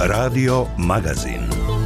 Radio Magazin.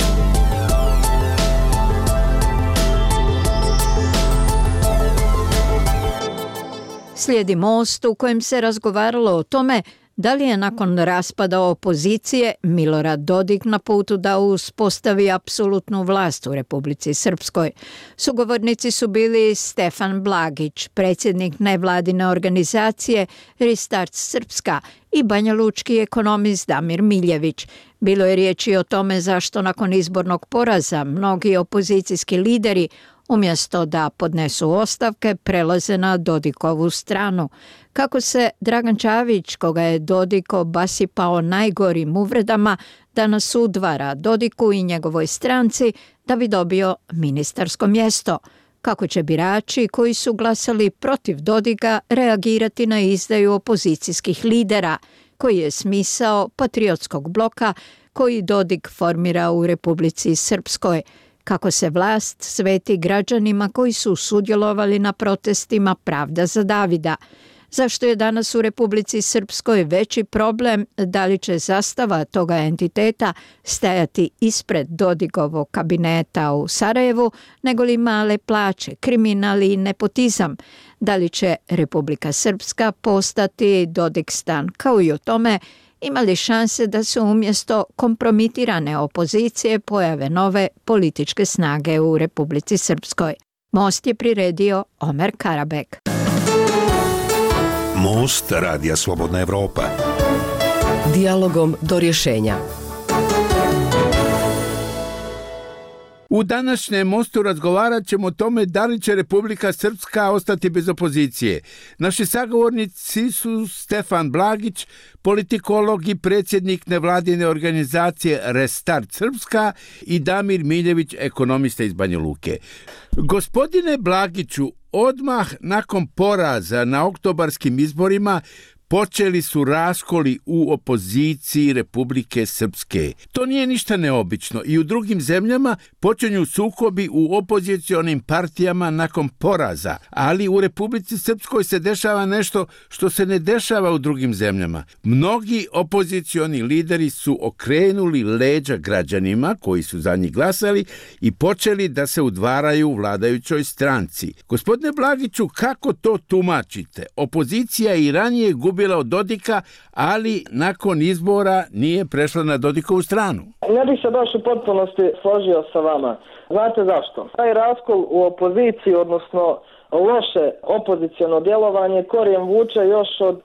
Slijedi Most u kojem se razgovaralo o tome da li je nakon raspada opozicije Milorad Dodik na putu da uspostavi apsolutnu vlast u Republici Srpskoj. Sugovornici su bili Stefan Blagić, predsjednik nevladine organizacije Restart Srpska, i banjalučki ekonomist Damir Miljević. Bilo je riječi o tome zašto nakon izbornog poraza mnogi opozicijski lideri umjesto da podnesu ostavke, prelaze na Dodikovu stranu. Kako se Dragan Čavić, koga je Dodik obasipao najgorim uvredama, danas udvara Dodiku i njegovoj stranci da bi dobio ministarsko mjesto. Kako će birači koji su glasali protiv Dodika reagirati na izdaju opozicijskih lidera, koji je smisao patriotskog bloka koji Dodik formira u Republici Srpskoj. Kako se vlast sveti građanima koji su sudjelovali na protestima Pravda za Davida. Zašto je danas u Republici Srpskoj veći problem da li će zastava toga entiteta stajati ispred Dodikovog kabineta u Sarajevu, nego li male plaće, kriminal i nepotizam? Da li će Republika Srpska postati Dodikstan, kao i o tome ima li šanse da se umjesto kompromitirane opozicije pojave nove političke snage u Republici Srpskoj? Most je priredio Omer Karabek. Most Radija Slobodna Evropa. Dijalogom do rješenja. U današnjem Mostu razgovarat ćemo o tome da li će Republika Srpska ostati bez opozicije. Naši sagovornici su Stefan Blagić, politikolog i predsjednik nevladine organizacije Restart Srpska, i Damir Miljević, ekonomista iz Banja Luke. Gospodine Blagiću, odmah nakon poraza na oktobarskim izborima počeli su raskoli u opoziciji Republike Srpske. To nije ništa neobično i u drugim zemljama počinju sukobi u opozicionim partijama nakon poraza, ali u Republici Srpskoj se dešava nešto što se ne dešava u drugim zemljama. Mnogi opozicioni lideri su okrenuli leđa građanima koji su za njih glasali i počeli da se udvaraju u vladajućoj stranci. Gospodine Blagiću, kako to tumačite? Opozicija i ranije gubila od Dodika, ali nakon izbora nije prešla na Dodikovu stranu. Ne bih se baš u potpunosti složio sa vama. Znate zašto? Taj raskol u opoziciji, odnosno loše opoziciono djelovanje, korijen vuče još od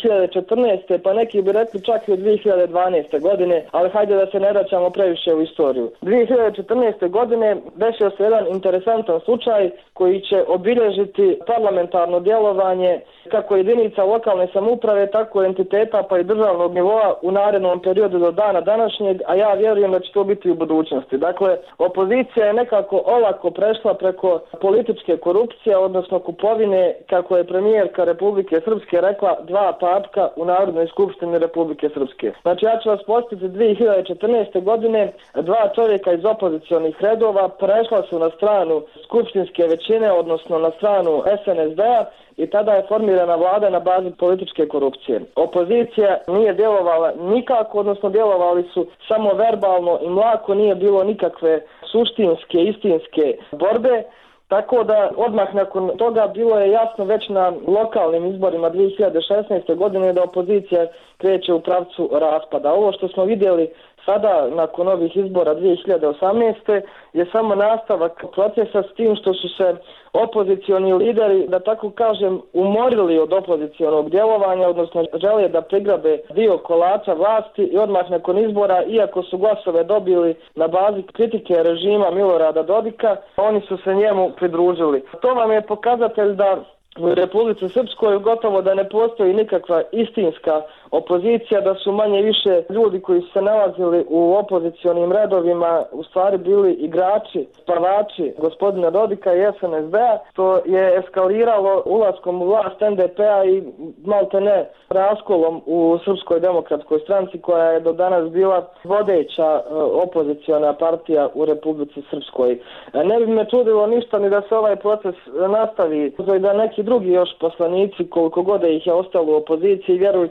2014. pa neki bi rekli čak i od 2012. godine, ali hajde da se ne vraćamo previše u istoriju. 2014. godine desio se jedan interesantan slučaj koji će obilježiti parlamentarno djelovanje kako jedinica lokalne samouprave, tako entiteta pa i državnog nivoa u narednom periodu do dana današnjeg, a ja vjerujem da će to biti u budućnosti. Dakle, opozicija je nekako olako prešla preko političke korupcije, odnosno kupovine, kako je premijerka Republike Srpske rekla, 2 papka u Narodnoj skupštini Republike Srpske. Znači, ja ću vas podsjetiti, 2014. godine 2 čovjeka iz opozicionih redova prešla su na stranu skupštinske većine, odnosno na stranu SNSD-a, i tada je formirana vlada na bazi političke korupcije. Opozicija nije djelovala nikako, odnosno djelovali su samo verbalno i mlako, nije bilo nikakve suštinske, istinske borbe. Tako da odmah nakon toga bilo je jasno već na lokalnim izborima 2016. godine da opozicija kreće u pravcu raspada. Ovo što smo vidjeli sada nakon ovih izbora 2018. je samo nastavak procesa, s tim što su se opozicioni lideri, da tako kažem, umorili od opozicionog djelovanja, odnosno žele da prigrabe dio kolača vlasti, i odmah nakon izbora, iako su glasove dobili na bazi kritike režima Milorada Dodika, oni su se njemu pridružili. To vam je pokazatelj da u Republici Srpskoj gotovo da ne postoji nikakva istinska opozicija, da su manje više ljudi koji su se nalazili u opozicionim redovima u stvari bili igrači, spavači gospodina Dodika i SNSD-a, što je eskaliralo ulaskom u vlast NDP-a i malte ne raskolom u Srpskoj demokratskoj stranci, koja je do danas bila vodeća opoziciona partija u Republici Srpskoj. Ne bi me čudilo ništa ni da se ovaj proces nastavi, da neki drugi još poslanici, koliko god ih je ostalo u opoziciji, vjerujte da sad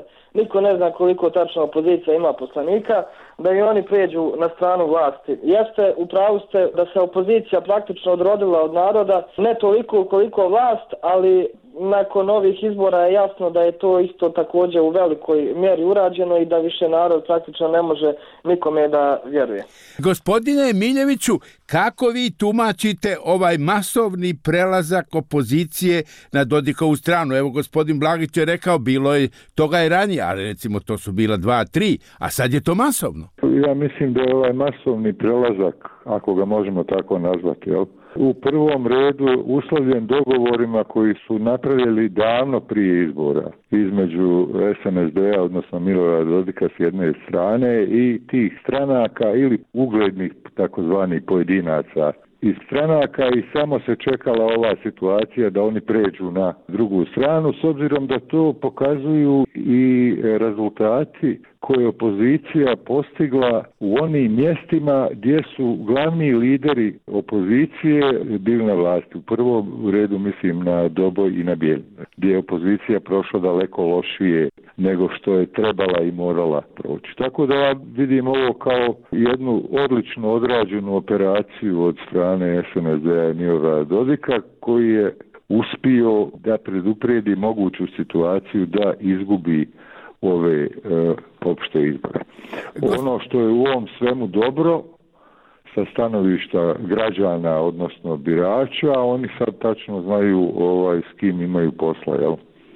niko ne zna koliko tačno opozicija ima poslanika, da i oni prijeđu na stranu vlasti. Jeste, u pravu ste da se opozicija praktično odrodila od naroda, ne toliko koliko vlast, ali nakon ovih izbora je jasno da je to isto također u velikoj mjeri urađeno i da više narod praktično ne može nikome da vjeruje. Gospodine Miljeviću, kako vi tumačite ovaj masovni prelazak opozicije na Dodikovu stranu? Evo, gospodin Blagić je rekao, bilo je toga i ranije, ali recimo to su bila 2-3, a sad je to masovno. Ja mislim da je ovaj masovni prelazak, ako ga možemo tako nazvati, u prvom redu uslovljen dogovorima koji su napravili davno prije izbora između SNSD-a, odnosno Milorada Dodika s jedne strane i tih stranaka ili uglednih takozvanih pojedinaca iz stranaka i samo se čekala ova situacija da oni pređu na drugu stranu, s obzirom da to pokazuju i rezultati koje opozicija postigla u onim mjestima gdje su glavni lideri opozicije bili na vlasti. U prvom redu mislim na Doboj i na Bjeljinu, gdje je opozicija prošla daleko lošije nego što je trebala i morala proći. Tako da ja vidim ovo kao jednu odlično odrađenu operaciju od strane SNSD-a i Milorada Dodika, koji je uspio da preduprijedi moguću situaciju da izgubi ove opšte izbore. Ono što je u ovom svemu dobro sa stanovišta građana, odnosno birača, oni sad tačno znaju s kim imaju posla, jel?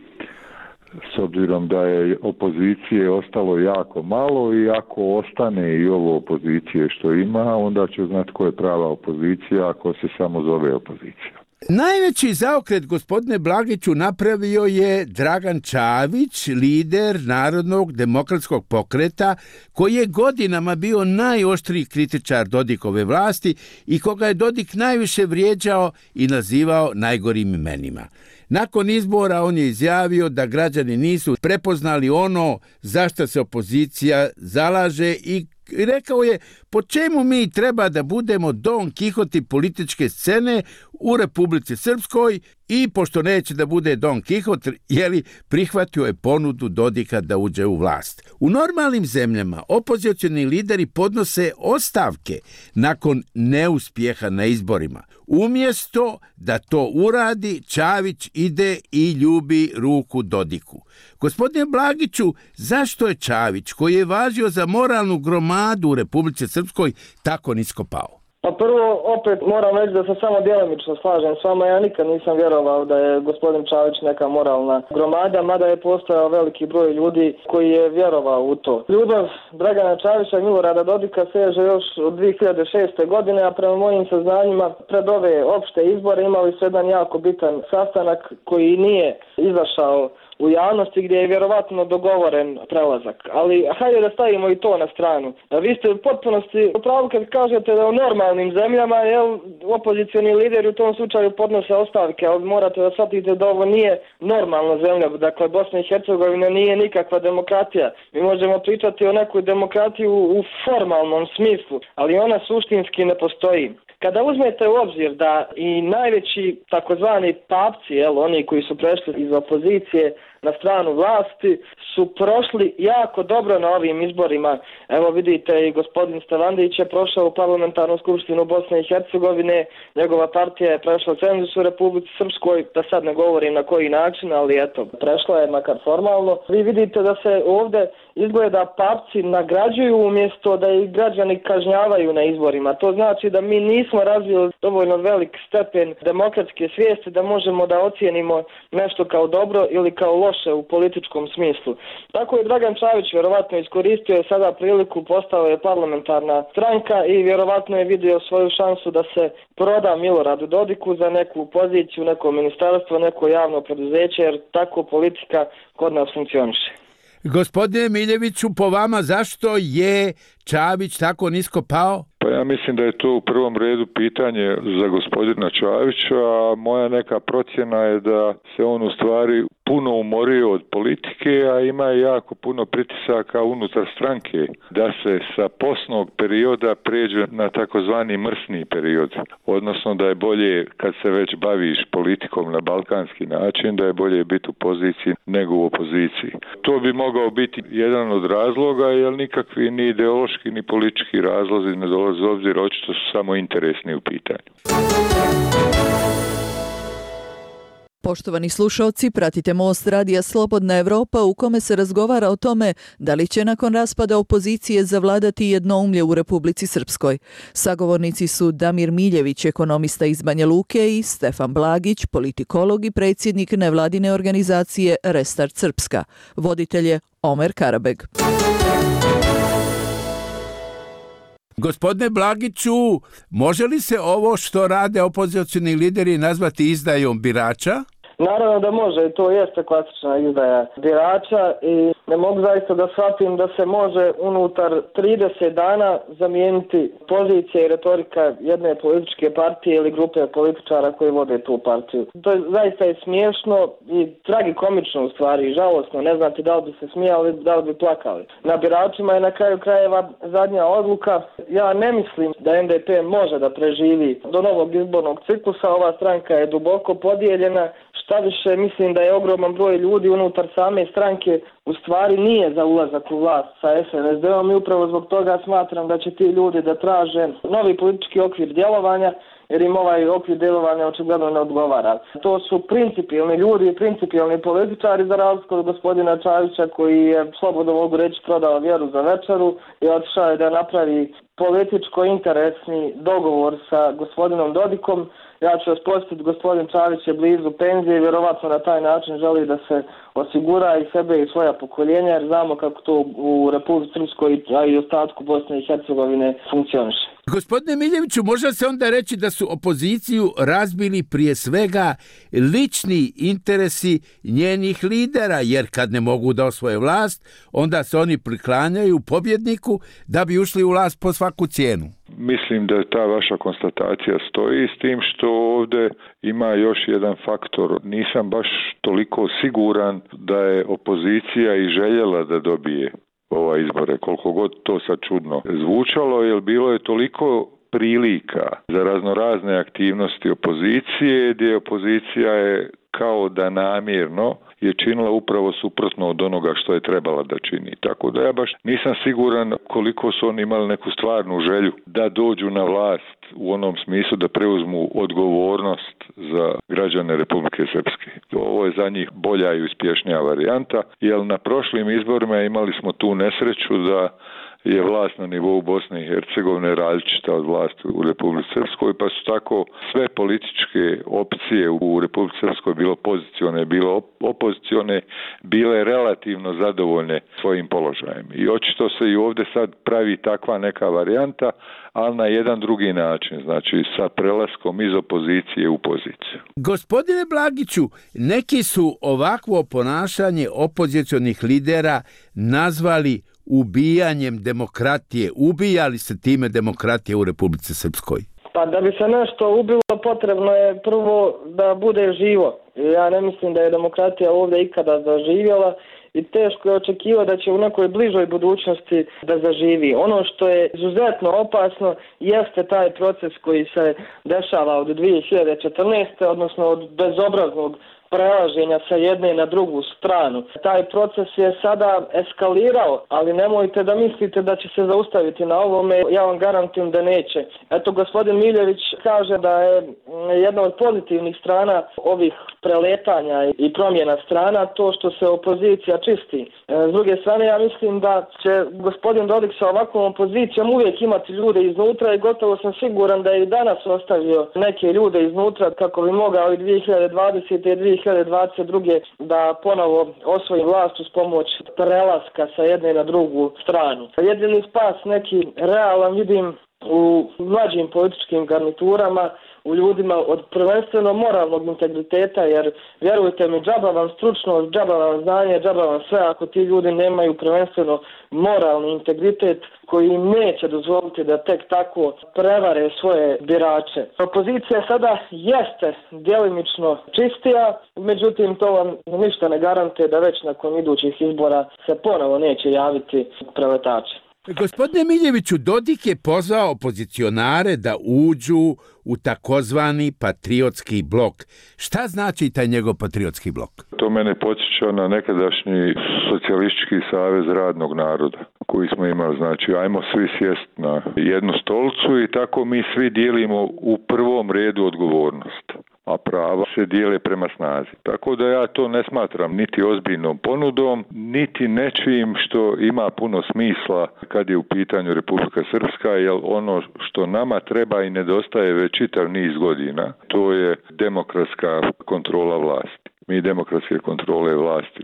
S obzirom da je opozicije ostalo jako malo i ako ostane i ovo opozicije što ima, onda će znati ko je prava opozicija ako se samo zove opozicija. Najveći zaokret, gospodine Blagiću, napravio je Dragan Čavić, lider Narodnog demokratskog pokreta, koji je godinama bio najoštriji kritičar Dodikove vlasti i koga je Dodik najviše vrijeđao i nazivao najgorim imenima. Nakon izbora on je izjavio da građani nisu prepoznali ono za što se opozicija zalaže i rekao je po čemu mi treba da budemo Don Kihoti političke scene u Republici Srpskoj i pošto neće da bude Don Kihot, prihvatio je ponudu Dodika da uđe u vlast. U normalnim zemljama opozicioni lideri podnose ostavke nakon neuspjeha na izborima. Umjesto da to uradi, Čavić ide i ljubi ruku Dodiku. Gospodine Blagiću, zašto je Čavić, koji je važio za moralnu gromadu u Republici Srpskoj, tako nisko pao? Pa prvo, opet moram reći da se samo djelomično slažem s vama. Ja nikad nisam vjerovao da je gospodin Čavić neka moralna gromada, mada je postojao veliki broj ljudi koji je vjerovao u to. Ljubav Dragana Čavića i Milorada Dodika seže još od 2006. godine, a prema mojim saznanjima pred ove opšte izbore imali su jedan jako bitan sastanak koji nije izašao u javnosti, gdje je vjerovatno dogovoren prelazak. Ali hajde da stavimo i to na stranu. Vi ste u potpunosti upravo kad kažete da u normalnim zemljama opozicioni lideri u tom slučaju podnose ostavke, ali morate da shvatite da ovo nije normalna zemlja. Dakle, Bosna i Hercegovina nije nikakva demokratija. Mi možemo pričati o nekoj demokratiji u formalnom smislu, ali ona suštinski ne postoji. Kada uzmete u obzir da i najveći takozvani papci, oni koji su prešli iz opozicije na stranu vlasti, su prošli jako dobro na ovim izborima. Evo vidite, i gospodin Stevandić je prošao u parlamentarnu skupštinu Bosne i Hercegovine, njegova partija je prešla cenzus u Republici Srpskoj, da sad ne govorim na koji način, ali prešla je makar formalno. Vi vidite da se ovdje izgleda papci nagrađuju umjesto da ih građani kažnjavaju na izborima. To znači da mi nismo razvili dovoljno velik stepen demokratske svijesti da možemo da ocijenimo nešto kao dobro ili kao loše u političkom smislu. Tako je Dragan Čavić vjerovatno iskoristio sada priliku, postao je parlamentarna stranka i vjerovatno je vidio svoju šansu da se proda Miloradu Dodiku za neku poziciju, neko ministarstvo, neko javno preduzeće, jer tako politika kod nas funkcioniše. Gospodine Miljeviću, po vama zašto je Čavić tako nisko pao? Pa ja mislim da je to u prvom redu pitanje za gospodina Čavića, a moja neka procjena je da se on u stvari puno umorio od politike, a ima jako puno pritisaka unutar stranke da se sa posnog perioda pređe na takozvani mrsni period. Odnosno da je bolje, kad se već baviš politikom na balkanski način, da je bolje biti u poziciji nego u opoziciji. To bi mogao biti jedan od razloga, jer nikakvi ni ideološki ni politički razlozi ne dolaze u obzir, očito su samo interesni u pitanju. Poštovani slušalci, pratite Most radija Slobodna Evropa u kome se razgovara o tome da li će nakon raspada opozicije zavladati jednoumlje u Republici Srpskoj. Sagovornici su Damir Miljević, ekonomista iz Banja Luke, i Stefan Blagić, politikolog i predsjednik nevladine organizacije Restart Srpska. Voditelj je Omer Karabeg. Gospodine Blagiću, može li se ovo što rade opozicioni lideri nazvati izdajom birača? Naravno da može, to jeste klasična izdaja birača i ne mogu zaista da shvatim da se može unutar 30 dana zamijeniti pozicija i retorika jedne političke partije ili grupe političara koji vode tu partiju. To je zaista je smiješno i tragikomično u stvari i žalosno. Ne znate da li bi se smijali, da li bi plakali. Na biračima je na kraju krajeva zadnja odluka. Ja ne mislim da NDP može da preživi do novog izbornog ciklusa. Ova stranka je duboko podijeljena. Šta više, mislim da je ogroman broj ljudi unutar same stranke u stvari nije za ulazak u vlast sa SNSD-om i upravo zbog toga smatram da će ti ljudi da traže novi politički okvir djelovanja, jer im ovaj okvir djelovanja očigledno ne odgovara. To su principijelni ljudi i principijelni političari za razliku od gospodina Čavića koji je, slobodno mogu reći, prodao vjeru za večeru i otišao je da napravi političko-interesni dogovor sa gospodinom Dodikom. Ja ću vas podsjetiti, gospodin Čavić je blizu penzije i vjerovatno na taj način želi da se osigura i sebe i svoja pokoljenja, jer znamo kako to u Republici Srpskoj, a i ostatku Bosne i Hercegovine funkcioniše. Gospodine Miljeviću, može se onda reći da su opoziciju razbili prije svega lični interesi njenih lidera, jer kad ne mogu da osvoje vlast, onda se oni priklanjaju pobjedniku da bi ušli u vlast po svaku cijenu. Mislim da ta vaša konstatacija stoji, s tim što ovdje ima još jedan faktor. Nisam baš toliko siguran da je opozicija i željela da dobije ova izbore, koliko god to sad čudno zvučalo, jer bilo je toliko prilika za raznorazne aktivnosti opozicije, gdje opozicija je kao da namjerno je činila upravo suprotno od onoga što je trebala da čini. Tako da ja baš nisam siguran koliko su oni imali neku stvarnu želju da dođu na vlast u onom smislu da preuzmu odgovornost za građane Republike Srpske. Ovo je za njih bolja i uspješnija varijanta, jer na prošlim izborima imali smo tu nesreću da je vlast na nivou Bosne i Hercegovine različita od vlasti u Republici Srpskoj, pa su tako sve političke opcije u Republici Srpskoj, bilo pozicione, bilo opozicione, bile relativno zadovoljne svojim položajem. I očito se i ovdje sad pravi takva neka varijanta, ali na jedan drugi način, znači sa prelaskom iz opozicije u poziciju. Gospodine Blagiću, neki su ovakvo ponašanje opozicionih lidera nazvali ubijanjem demokratije. Ubijali se time demokratije u Republici Srpskoj? Pa da bi se nešto ubilo, potrebno je prvo da bude živo. Ja ne mislim da je demokratija ovdje ikada zaživjela i teško je očekivati da će u nekoj bližoj budućnosti da zaživi. Ono što je izuzetno opasno jeste taj proces koji se dešava od 2014. odnosno od bezobraznog prelaženja sa jedne na drugu stranu. Taj proces je sada eskalirao, ali nemojte da mislite da će se zaustaviti na ovome, ja vam garantujem da neće. Eto, gospodin Miljević kaže da je jedna od pozitivnih strana ovih preletanja i promjena strana to što se opozicija čisti. S druge strane, ja mislim da će gospodin Dodik sa ovakvom opozicijom uvijek imati ljude iznutra i gotovo sam siguran da je i danas ostavio neke ljude iznutra kako bi mogao i 2020. i 2022. da ponovo osvoji vlast uz pomoć prelaska sa jedne na drugu stranu. Jedini spas neki realan vidim u mlađim političkim garniturama, u ljudima od prvenstveno moralnog integriteta, jer vjerujte mi, džaba vam stručnost, džaba vam znanje, džaba vam sve ako ti ljudi nemaju prvenstveno moralni integritet koji im neće dozvoliti da tek tako prevare svoje birače. Opozicija sada jeste djelimično čistija, međutim to vam ništa ne garantuje da već nakon idućih izbora se ponovo neće javiti preletači. Gospodine Miljeviću, Dodik je pozvao opozicionare da uđu u takozvani patriotski blok. Šta znači taj njegov patriotski blok? To mene podsjeća na nekadašnji socijalistički savez radnog naroda koji smo imali. Znači, ajmo svi sjest na jednu stolicu i tako mi svi dijelimo u prvom redu odgovornost, a prava se dijele prema snazi. Tako da ja to ne smatram niti ozbiljnom ponudom, niti nečim što ima puno smisla kad je u pitanju Republika Srpska, jer ono što nama treba i nedostaje već čitav niz godina, to je demokratska kontrola vlasti. Mi demokratske kontrole vlasti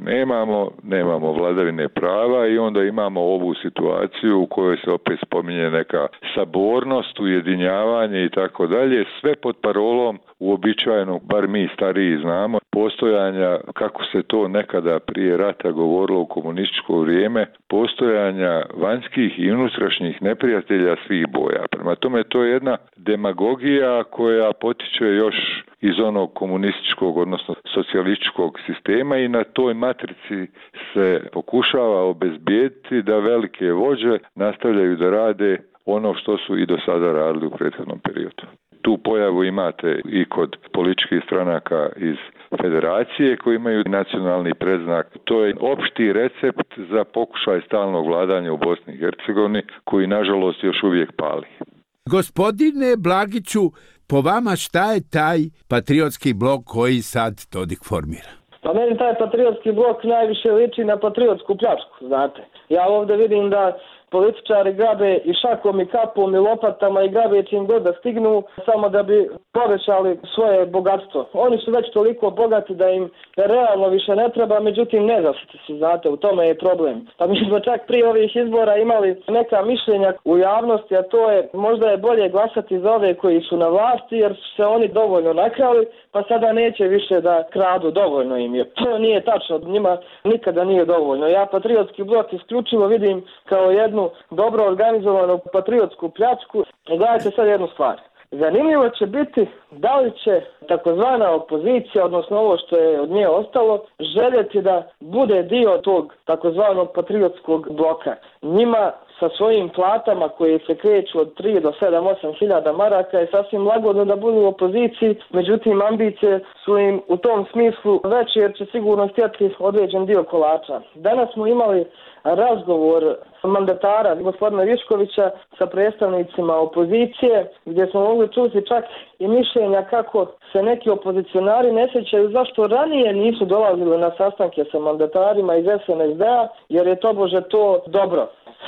nemamo vladavine prava i onda imamo ovu situaciju u kojoj se opet spominje neka sabornost, ujedinjavanje i tako dalje, sve pod parolom uobičajenog, bar mi stariji znamo, postojanja, kako se to nekada prije rata govorilo u komunističko vrijeme, postojanja vanjskih i unutrašnjih neprijatelja svih boja. Prema tome to je jedna demagogija koja potiče još iz onog komunističkog, odnosno socijalističkog sistema i na toj matrici se pokušava obezbijediti da velike vođe nastavljaju da rade ono što su i do sada radili u prethodnom periodu. Tu pojavu imate i kod političkih stranaka iz federacije koji imaju nacionalni predznak. To je opšti recept za pokušaj stalnog vladanja u Bosni i Hercegovini koji nažalost još uvijek pali. Gospodine Blagiću, po vama šta je taj patriotski blok koji sad Dodik formira? Pa meni taj patriotski blok najviše liči na patriotsku pljačku, znate. Ja ovdje vidim da političari grabe i šakom i kapom i lopatama i grabe čim god da stignu samo da bi povećali svoje bogatstvo. Oni su već toliko bogati da im realno više ne treba, međutim nezasiti su, znate, u tome je problem. Pa mi smo čak prije ovih izbora imali neka mišljenja u javnosti, a to je možda je bolje glasati za ove koji su na vlasti jer su se oni dovoljno nakrali, pa sada neće više da kradu, dovoljno im je. To nije tačno, njima nikada nije dovoljno. Ja patriotski blok isključivo vidim kao jednu dobro organizovanu patriotsku pljačku. Gledajte sad jednu stvar. Zanimljivo će biti da li će takozvana opozicija, odnosno ovo što je od nje ostalo, željeti da bude dio tog takozvanog patriotskog bloka. Njima sa svojim platama koje se kreću od 3 do 7-8 hiljada maraka je sasvim lagodno da budu u opoziciji, međutim ambicije su im u tom smislu veće jer će sigurno htjeti određen dio kolača. Danas smo imali razgovor mandatara gospodina Viškovića sa predstavnicima opozicije gdje smo mogli čuti čak i mišljenja kako se neki opozicionari ne sjećaju zašto ranije nisu dolazili na sastanke sa mandatarima iz SNSD-a jer je tobože to dobro.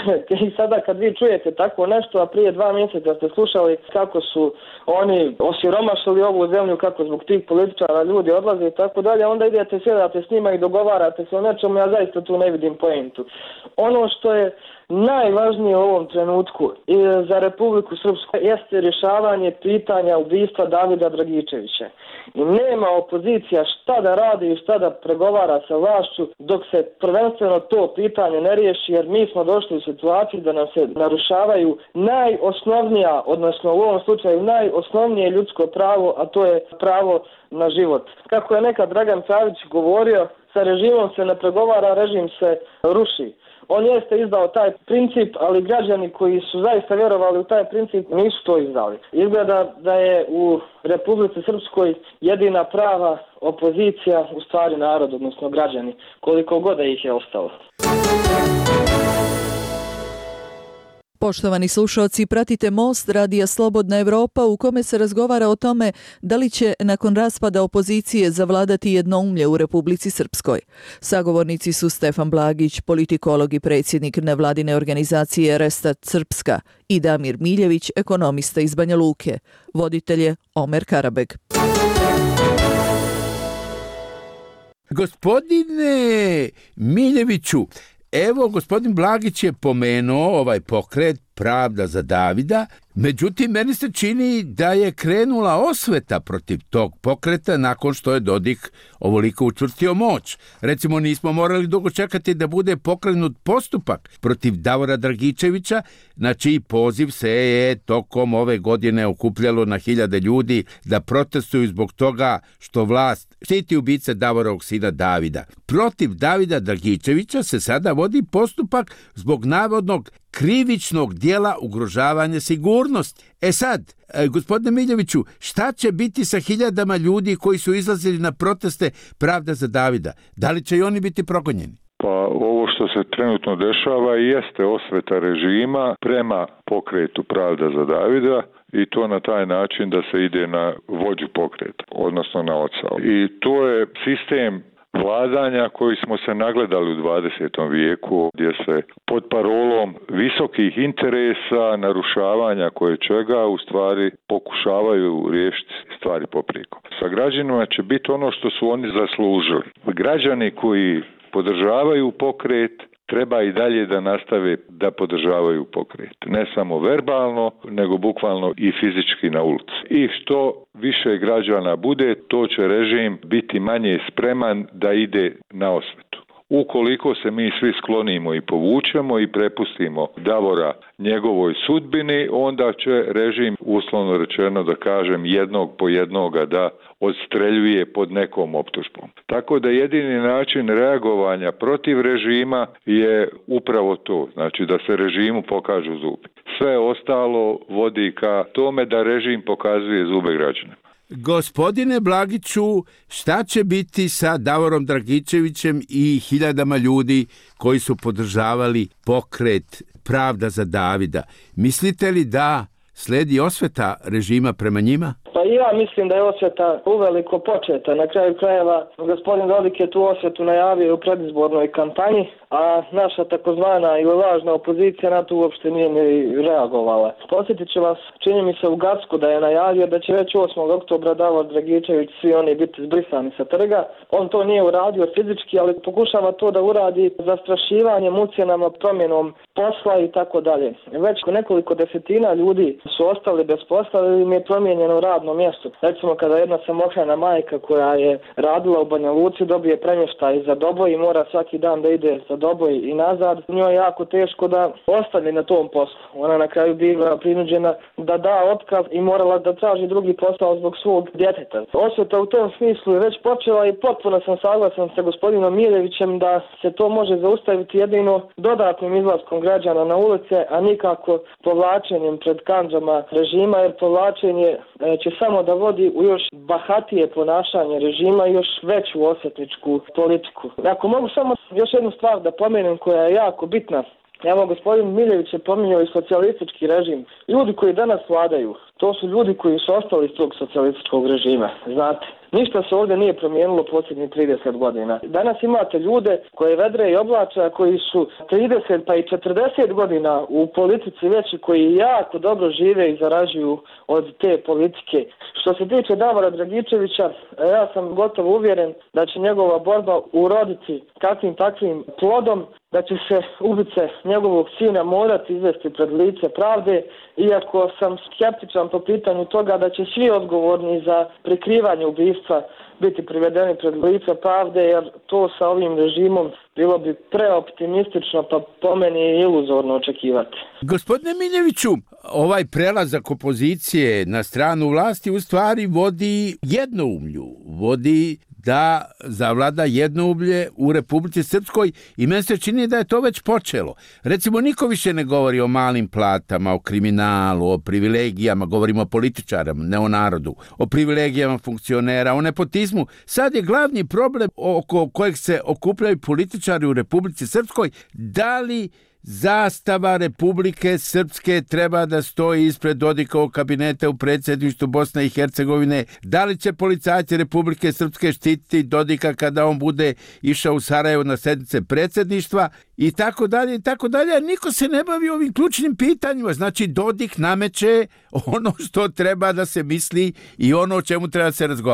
I sada kad vi čujete tako nešto, a prije 2 mjeseca ste slušali kako su oni osiromašili ovu zemlju, kako zbog tih političara ljudi odlaze i tako dalje, onda idete, sjedate s njima i dogovarate se o nečemu, ja zaista tu ne vidim poentu. Ono što je najvažnije u ovom trenutku i za Republiku Srpsku jeste rješavanje pitanja ubistva Davida Dragičevića. I nema opozicija šta da radi i šta da pregovara sa vlašću dok se prvenstveno to pitanje ne riješi, jer mi smo došli u situaciju da nam se narušavaju najosnovnija, odnosno u ovom slučaju najosnovnije ljudsko pravo, a to je pravo na život. Kako je nekad Dragan Savić govorio, sa režimom se ne pregovara, režim se ruši. On jeste izdao taj princip, ali građani koji su zaista vjerovali u taj princip nisu to izdali. Izgleda da je u Republici Srpskoj jedina prava opozicija u stvari narod, odnosno građani, koliko god da ih je ostalo. Poštovani slušalci, pratite Most Radija Slobodna Evropa u kome se razgovara o tome da li će nakon raspada opozicije zavladati jednoumlje u Republici Srpskoj. Sagovornici su Stefan Blagić, politikolog i predsjednik nevladine organizacije Restat Srpska, i Damir Miljević, ekonomista iz Banja Luke. Voditelj je Omer Karabeg. Gospodine Miljeviću, evo, gospodin Blagić je pomenuo ovaj pokret Pravda za Davida, međutim meni se čini da je krenula osveta protiv tog pokreta nakon što je Dodik ovoliko učvrstio moć. Recimo, nismo morali dugo čekati da bude pokrenut postupak protiv Davora Dragičevića, na čiji poziv se je tokom ove godine okupljalo na hiljade ljudi da protestuju zbog toga što vlast štiti ubice Davorovog sina Davida. Protiv Davida Dragičevića se sada vodi postupak zbog navodnog krivičnog dijela ugrožavanja sigurnosti. Sad, gospodine Miljeviću, šta će biti sa hiljadama ljudi koji su izlazili na proteste Pravda za Davida? Da li će i oni biti progonjeni? Pa ovo što se trenutno dešava jeste osveta režima prema pokretu Pravda za Davida i to na taj način da se ide na vođu pokreta, odnosno na oca. I to je sistem vladanja koji smo se nagledali u 20. vijeku, gdje se pod parolom visokih interesa, narušavanja koječega u stvari pokušavaju riješiti stvari poprijeko. Sa građanima će biti ono što su oni zaslužili. Građani koji podržavaju pokret treba i dalje da nastave da podržavaju pokret. Ne samo verbalno, nego bukvalno i fizički na ulici. I što više građana bude, to će režim biti manje spreman da ide na osvetu. Ukoliko se mi svi sklonimo i povučemo i prepustimo Davora njegovoj sudbini, onda će režim, uslovno rečeno da kažem, jednog po jednoga da odstreljuje pod nekom optužbom. Tako da jedini način reagovanja protiv režima je upravo to, znači da se režimu pokažu zubi. Sve ostalo vodi ka tome da režim pokazuje zube građana. Gospodine Blagiću, šta će biti sa Davorom Dragičevićem i hiljadama ljudi koji su podržavali pokret Pravda za Davida? Mislite li da sledi osveta režima prema njima? Pa ja mislim da je osveta uveliko početa. Na kraju krajeva gospodin Dodik je tu osvetu najavio u predizbornoj kampanji, a naša takozvana ili lažna opozicija na to uopšte nije ni reagovala. Posjetit ću vas, čini mi se u Gacku da je najavio da će već 8. oktobra Davor Dragičević svi oni biti zbrisani sa trga. On to nije uradio fizički, ali pokušava to da uradi zastrašivanjem, ucjenama, promjenom posla i tako dalje. Već nekoliko desetina ljudi su ostali bez posla ili im je promijenjeno radno mjesto. Recimo kada jedna samohrana majka koja je radila u Banja Luci dobije premještaj za Doboj i mora svaki dan da ide za Doboj i nazad, njoj je jako teško da ostane na tom poslu. Ona na kraju bila prinuđena da da otkaz i morala da traži drugi posao zbog svog djeteta. Osveta u tom smislu je već počela i potpuno sam saglasan sa gospodinom Miljevićem da se to može zaustaviti jedino dodatnim izlaskom građana na ulice, a nikako povlačenjem pred kandžama režima, jer povlačenje će samo da vodi u još bahatije ponašanje režima i još veću osvetničku politiku. Ako mogu samo još jednu stvar da pomenem koja je jako bitna. Evo, gospodin Miljević je pominjao i socijalistički režim. Ljudi koji danas vladaju, to su ljudi koji su ostali iz tog socijalističkog režima, znate. Ništa se ovdje nije promijenilo posljednjih 30 godina. Danas imate ljude koje vedre i oblače, koji su 30 pa i 40 godina u politici već i koji jako dobro žive i zarađuju od te politike. Što se tiče Davora Dragičevića, ja sam gotovo uvjeren da će njegova borba uroditi kakvim takvim plodom, da će se ubice njegovog sina morati izvesti pred lice pravde, iako sam skeptičan po pitanju toga da će svi odgovorni za prikrivanje ubistva biti privedeni pred lice pravde, jer to sa ovim režimom bilo bi preoptimistično, pa po meni je iluzorno očekivati. Gospodine Miljeviću, ovaj prelazak opozicije na stranu vlasti u stvari vodi jednoumlju, vodi da zavlada jednoumlje u Republici Srpskoj i meni se čini da je to već počelo. Recimo, niko više ne govori o malim platama, o kriminalu, o privilegijama, govorimo o političarima, ne o narodu, o privilegijama funkcionera, o nepotizmu. Sad je glavni problem oko kojeg se okupljaju političari u Republici Srpskoj, da li zastava Republike Srpske treba da stoji ispred Dodikovog kabineta u predsjedništvu Bosne i Hercegovine, da li će policajci Republike Srpske štititi Dodika kada on bude išao u Sarajevo na sjednice predsjedništva i tako dalje i tako dalje, a niko se ne bavi ovim ključnim pitanjima. Znači, Dodik nameće ono što treba da se misli i ono o čemu treba da se razgovara.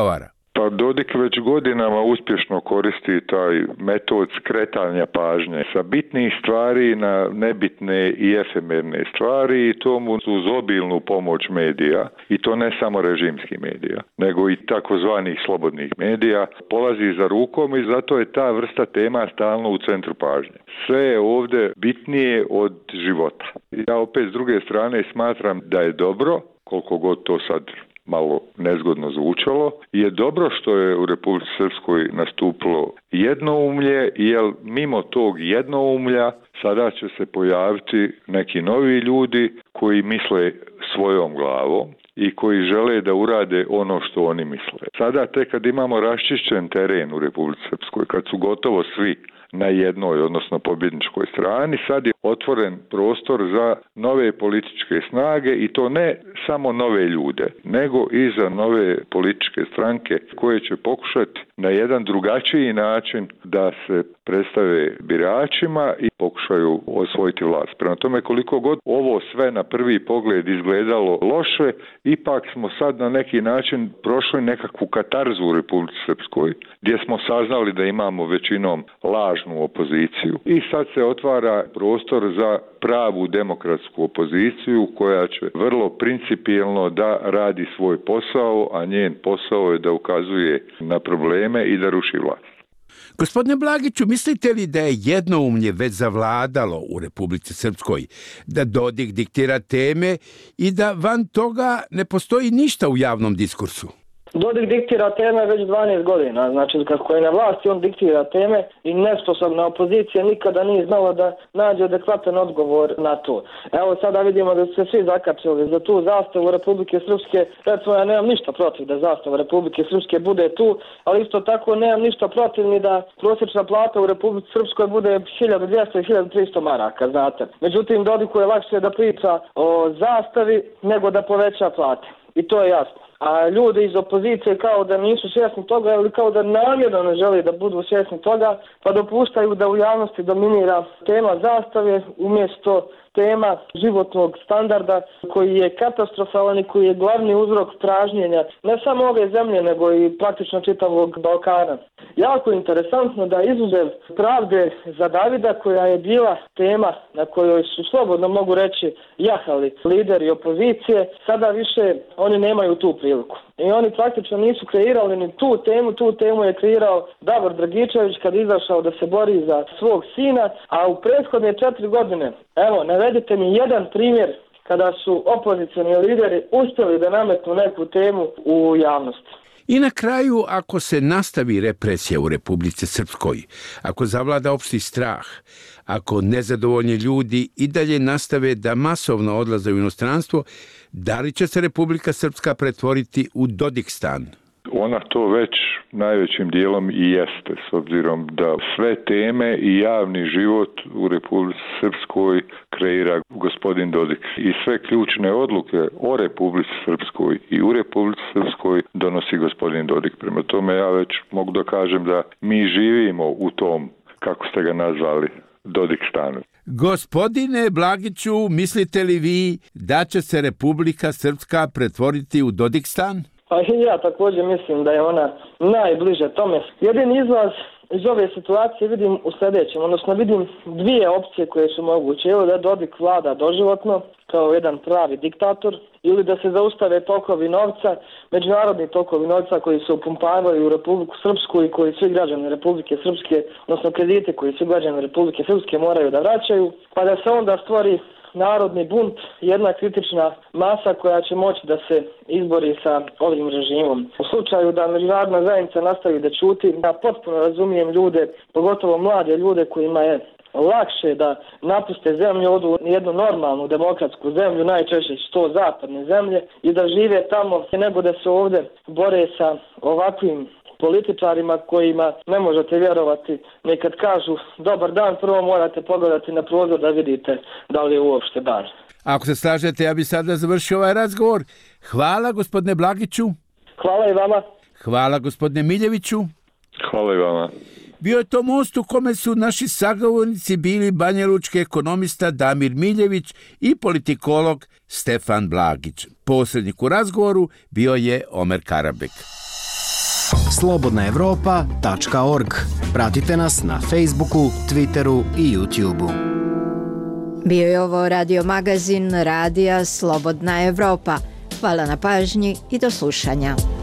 Pa Dodik već godinama uspješno koristi taj metod skretanja pažnje sa bitnih stvari na nebitne i efemerne stvari i to mu uz obilnu pomoć medija, i to ne samo režimskih medija, nego i takozvanih slobodnih medija, polazi za rukom i zato je ta vrsta tema stalno u centru pažnje. Sve je ovdje bitnije od života. Ja opet s druge strane smatram da je dobro, koliko god to sad malo nezgodno zvučalo, je dobro što je u Republici Srpskoj nastupilo jednoumlje, jer mimo tog jednoumlja sada će se pojaviti neki novi ljudi koji misle svojom glavom i koji žele da urade ono što oni misle. Sada tek kad imamo raščišćen teren u Republici Srpskoj, kad su gotovo svi na jednoj, odnosno pobjedničkoj strani, sad je otvoren prostor za nove političke snage i to ne samo nove ljude, nego i za nove političke stranke koje će pokušati na jedan drugačiji način da se predstave biračima i pokušaju osvojiti vlast. Prema tome, koliko god ovo sve na prvi pogled izgledalo loše, ipak smo sad na neki način prošli nekakvu katarzu u Republici Srpskoj, gdje smo saznali da imamo većinom lažnu opoziciju i sad se otvara prostor za pravu demokratsku opoziciju koja će vrlo principijelno da radi svoj posao, a njen posao je da ukazuje na probleme i da ruši vlast. Gospodine Blagiću, mislite li da je jednoumlje već zavladalo u Republici Srpskoj, da Dodik diktira teme i da van toga ne postoji ništa u javnom diskursu? Dodik diktira teme već 12 godina, znači kako je na vlasti on diktira teme i nesposobna opozicija nikada nije znala da nađe adekvatan odgovor na to. Evo sada vidimo da su se svi zakačili za tu zastavu Republike Srpske, recimo ja nemam ništa protiv da zastava Republike Srpske bude tu, ali isto tako nemam ništa protiv ni da prosječna plata u Republici Srpskoj bude 1200 i 1300 maraka, znate. Međutim, Dodiku je lakše da priča o zastavi nego da poveća plate i to je jasno. A ljudi iz opozicije kao da nisu svjesni toga ili kao da namjerno ne žele da budu svjesni toga, pa dopuštaju da u javnosti dominira tema zastave umjesto tema životnog standarda koji je katastrofalan i koji je glavni uzrok pražnjenja ne samo ove zemlje nego i praktično čitavog Balkana. Jako interesantno da izuzev pravde za Davida koja je bila tema na kojoj su slobodno mogu reći jahali lideri opozicije, sada više oni nemaju tu priliku. I oni praktično nisu kreirali ni tu temu je kreirao Davor Dragičević kad je izašao da se bori za svog sina, a u prethodne 4 godine, evo, navedite mi jedan primjer kada su opozicioni lideri uspjeli da nametnu neku temu u javnosti. I na kraju, ako se nastavi represija u Republici Srpskoj, ako zavlada opšti strah, ako nezadovoljni ljudi i dalje nastave da masovno odlaze u inostranstvo, da li će se Republika Srpska pretvoriti u Dodikstan? Ona to već najvećim dijelom i jeste, s obzirom da sve teme i javni život u Republici Srpskoj kreira gospodin Dodik. I sve ključne odluke o Republici Srpskoj i u Republici Srpskoj donosi gospodin Dodik. Prema tome ja već mogu da kažem da mi živimo u tom, kako ste ga nazvali, Dodikstanu. Gospodine Blagiću, mislite li vi da će se Republika Srpska pretvoriti u Dodikstan? Pa i ja također mislim da je ona najbliže tome. Jedini izlaz iz ove situacije vidim u sljedećem, odnosno vidim dvije opcije koje su moguće. Ili da Dodik vlada doživotno kao jedan pravi diktator, ili da se zaustave tokovi novca, međunarodni tokovi novca koji se upumpavaju u Republiku Srpsku i koji svi građani Republike Srpske, odnosno kredite koji svi građani Republike Srpske moraju da vraćaju, pa da se onda stvori narodni bunt, jedna kritična masa koja će moći da se izbori sa ovim režimom. U slučaju da međunarodna zajednica nastavi da ćuti, ja potpuno razumijem ljude, pogotovo mlade ljude kojima je lakše da napuste zemlju, odu u jednu normalnu demokratsku zemlju, najčešće su to zapadne zemlje, i da žive tamo nego da se ovdje bore sa ovakvim političarima kojima ne možete vjerovati. Nekad kažu dobar dan, prvo morate pogledati na prozor da vidite da li je uopšte dan. Ako se slažete, ja bih sada završio ovaj razgovor. Hvala gospodine Blagiću. Hvala i vama. Hvala gospodine Miljeviću. Hvala i vama. Bio je to most u kome su naši sagovornici bili banjalučki ekonomista Damir Miljević i politikolog Stefan Blagić. Posrednik u razgovoru bio je Omer Karabek. slobodnaevropa.org. Pratite nas na Facebooku, Twitteru i YouTubeu. Bio je ovo radio magazin Radija Slobodna Evropa. Hvala na pažnji i do slušanja.